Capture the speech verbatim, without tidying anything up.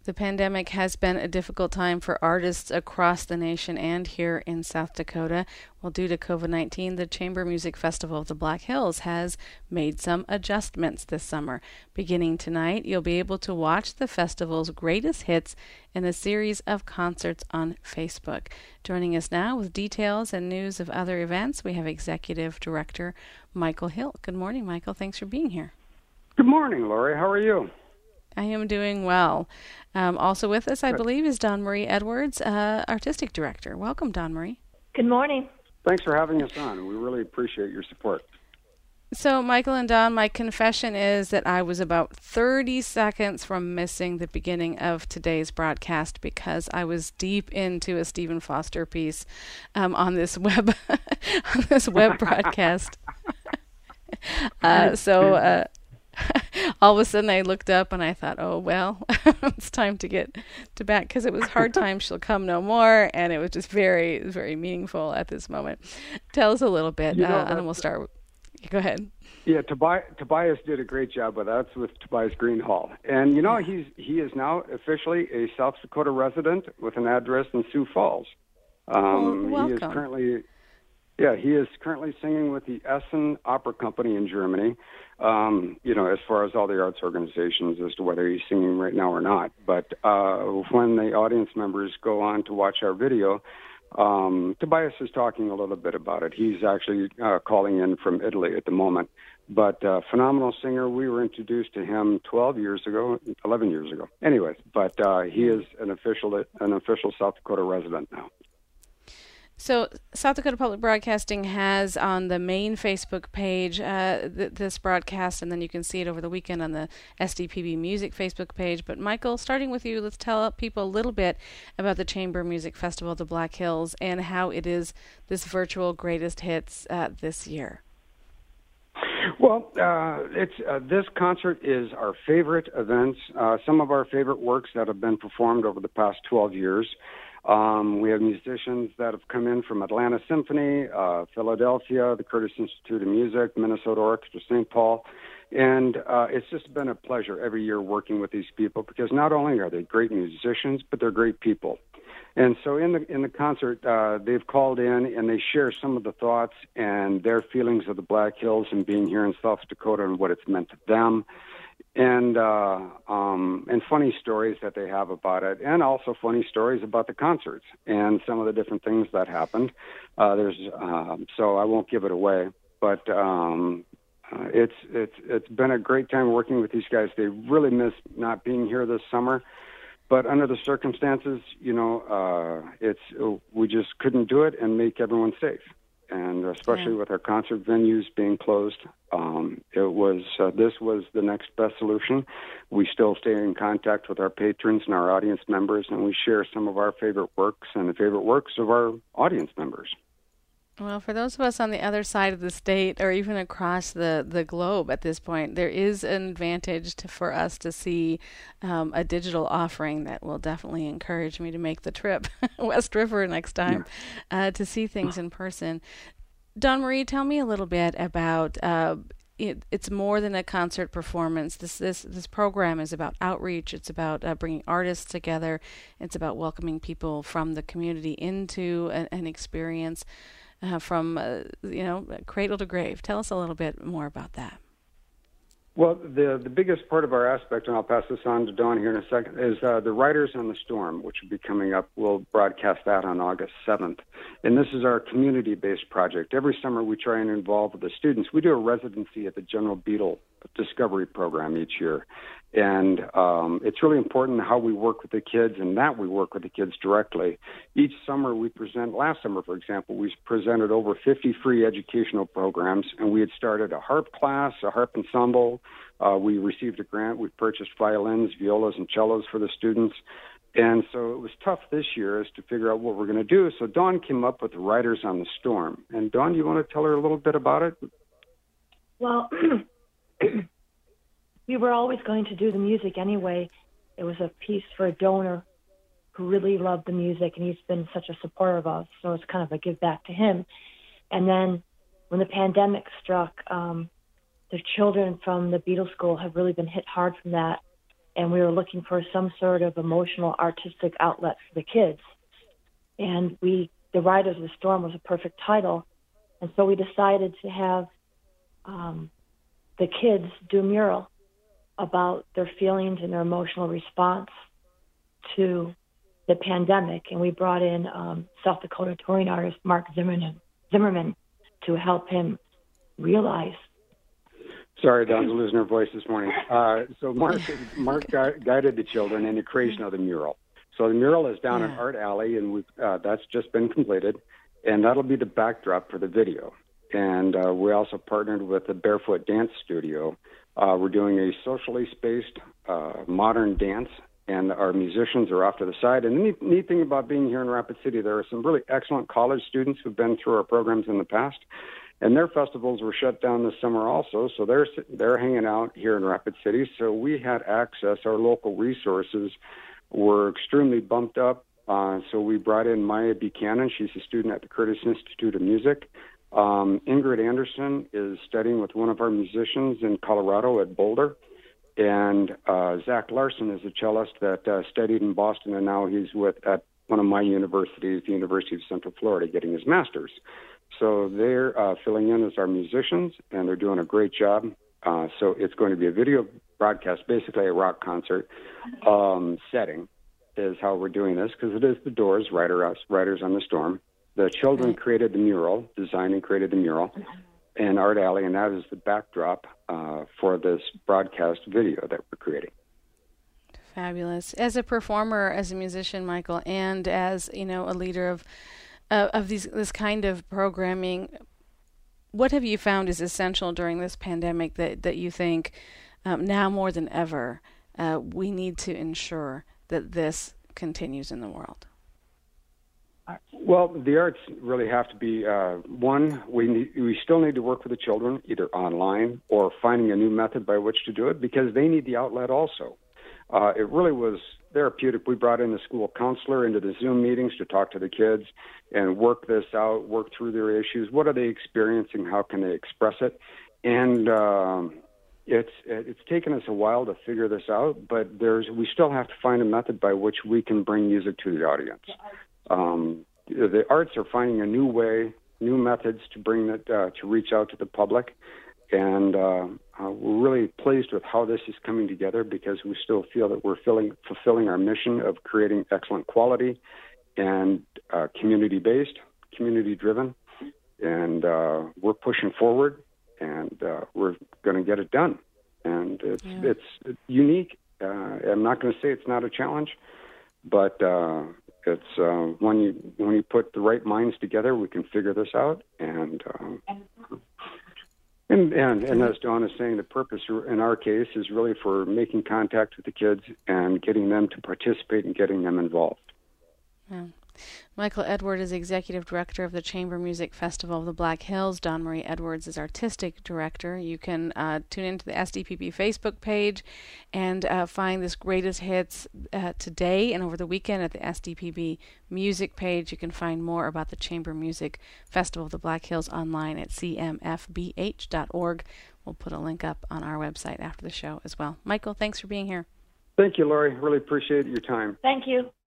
The pandemic has been a difficult time for artists across the nation and here in South Dakota. Well, due to COVID nineteen, the Chamber Music Festival of the Black Hills has made some adjustments this summer. Beginning tonight, you'll be able to watch the festival's greatest hits in a series of concerts on Facebook. Joining us now with details and news of other events, we have Executive Director Michael Hill. Good morning, Michael. Thanks for being here. Good morning, Lori. How are you? I am doing well. Um, also with us, I believe, is Dawn Marie Edwards, uh, Artistic Director. Welcome, Dawn Marie. Good morning. Thanks for having us on. We really appreciate your support. So, Michael and Dawn, my confession is that I was about thirty seconds from missing the beginning of today's broadcast because I was deep into a Stephen Foster piece um, on this web on this web broadcast. uh, so. Uh, All of a sudden I looked up and I thought, oh, well, it's time to get to back because it was Hard Time She'll Come No More, and it was just very, very meaningful at this moment. Tell us a little bit, you know, uh, and then we'll start. With, go ahead. Yeah, Tobias, Tobias did a great job with that. That's with Tobias Greenhall. And, you know, he's he is now officially a South Dakota resident with an address in Sioux Falls. Um, well, he is currently... Yeah, he is currently singing with the Essen Opera Company in Germany, um, you know, as far as all the arts organizations as to whether he's singing right now or not. But uh, when the audience members go on to watch our video, um, Tobias is talking a little bit about it. He's actually uh, calling in from Italy at the moment. But uh, phenomenal singer. We were introduced to him twelve years ago, eleven years ago. Anyways, but uh, he is an official, an official South Dakota resident now. So South Dakota Public Broadcasting has on the main Facebook page uh, th- this broadcast, and then you can see it over the weekend on the S D P B Music Facebook page. But Michael, starting with you, let's tell people a little bit about the Chamber Music Festival of the Black Hills and how it is this virtual greatest hits uh, this year. Well, uh, it's uh, this concert is our favorite events, uh, some of our favorite works that have been performed over the past twelve years. Um, we have musicians that have come in from Atlanta Symphony, uh, Philadelphia, the Curtis Institute of Music, Minnesota Orchestra, Saint Paul. And uh, it's just been a pleasure every year working with these people because not only are they great musicians, but they're great people. And so in the in the concert, uh, they've called in and they share some of the thoughts and their feelings of the Black Hills and being here in South Dakota and what it's meant to them. And uh, um, and funny stories that they have about it, and also funny stories about the concerts and some of the different things that happened. Uh, there's uh, so I won't give it away, but um, uh, it's it's it's been a great time working with these guys. They really miss not being here this summer, but under the circumstances, you know, uh, it's we just couldn't do it and make everyone safe. And especially yeah. with our concert venues being closed, um, it was uh, this was the next best solution. We still stay in contact with our patrons and our audience members, and we share some of our favorite works and the favorite works of our audience members. Well, for those of us on the other side of the state or even across the, the globe at this point, there is an advantage to, for us to see um, a digital offering that will definitely encourage me to make the trip West River next time yeah. uh, to see things in person. Dawn Marie, tell me a little bit about uh, it, it's more than a concert performance. This this this program is about outreach. It's about uh, bringing artists together. It's about welcoming people from the community into a, an experience. Uh, from, uh, you know, cradle to grave. Tell us a little bit more about that. Well, the the biggest part of our aspect, and I'll pass this on to Dawn here in a second, is uh, the Riders on the Storm, which will be coming up. We'll broadcast that on August seventh. And this is our community-based project. Every summer we try and involve the students. We do a residency at the General Beetle Discovery Program each year. And um, it's really important how we work with the kids and that we work with the kids directly. Each summer we present, last summer, for example, we presented over fifty free educational programs, and we had started a harp class, a harp ensemble. Uh, we received a grant. We purchased violins, violas, and cellos for the students. And so it was tough this year as to figure out what we're going to do. So Dawn came up with the Riders on the Storm. And Dawn, do you want to tell her a little bit about it? Well, we were always going to do the music anyway. It was a piece for a donor who really loved the music, and he's been such a supporter of us, so it's kind of a give back to him. And then when the pandemic struck, um, the children from the Beatles School have really been hit hard from that. and we were looking for some sort of emotional, artistic outlet for the kids. And we, The Riders of the Storm was a perfect title, and so we decided to have um, the kids do a mural about their feelings and their emotional response to the pandemic. And we brought in um, South Dakota touring artist Mark Zimmerman, Zimmerman to help him realize. Sorry, Don's losing her voice this morning. Uh, so Mark, Mark gu- guided the children in the creation of the mural. So the mural is down yeah. in Art Alley, and we've, uh, that's just been completed, and that'll be the backdrop for the video. And uh, we also partnered with the Barefoot Dance Studio. Uh, we're doing a socially spaced uh, modern dance, and our musicians are off to the side. And the neat, neat thing about being here in Rapid City, there are some really excellent college students who've been through our programs in the past, and their festivals were shut down this summer also, so they're they're hanging out here in Rapid City. So we had access. Our local resources were extremely bumped up. Uh, so we brought in Maya Buchanan. She's a student at the Curtis Institute of Music. Um, Ingrid Anderson is studying with one of our musicians in Colorado at Boulder. And uh, Zach Larson is a cellist that uh, studied in Boston, and now he's with at one of my universities, the University of Central Florida, getting his master's. So they're uh, filling in as our musicians, and they're doing a great job. Uh, so it's going to be a video broadcast, basically a rock concert um, setting is how we're doing this, because it is the Doors, Rider, Riders on the Storm. The children created the mural, designed and created the mural in Art Alley, and that is the backdrop uh, for this broadcast video that we're creating. Fabulous. As a performer, as a musician, Michael, and as, you know, a leader of uh, of these this kind of programming, what have you found is essential during this pandemic that, that you think um, now more than ever uh, we need to ensure that this continues in the world? Well, the arts really have to be, uh, one, we need, we still need to work with the children, either online or finding a new method by which to do it, because they need the outlet also. Uh, it really was therapeutic. We brought in the school counselor into the Zoom meetings to talk to the kids and work this out, work through their issues. What are they experiencing? How can they express it? And um, it's it's taken us a while to figure this out, but there's we still have to find a method by which we can bring music to the audience. Um, the arts are finding a new way, new methods to bring it uh, to reach out to the public, and uh, uh, we're really pleased with how this is coming together, because we still feel that we're filling, fulfilling our mission of creating excellent quality and uh, community-based, community-driven, and uh, we're pushing forward, and uh, we're going to get it done. And it's yeah. it's, it's unique. Uh, I'm not going to say it's not a challenge, but uh, it's uh, when you when you put the right minds together, we can figure this out. And um, and, and and as Dawn is saying, the purpose in our case is really for making contact with the kids and getting them to participate and getting them involved. Yeah. Michael Edward is Executive Director of the Chamber Music Festival of the Black Hills. Dawn Marie Edwards is Artistic Director. You can uh, tune into the S D P B Facebook page and uh, find this greatest hits uh, today and over the weekend at the S D P B Music page. You can find more about the Chamber Music Festival of the Black Hills online at c m f b h dot org. We'll put a link up on our website after the show as well. Michael, thanks for being here. Thank you, Lori. Really appreciate your time. Thank you.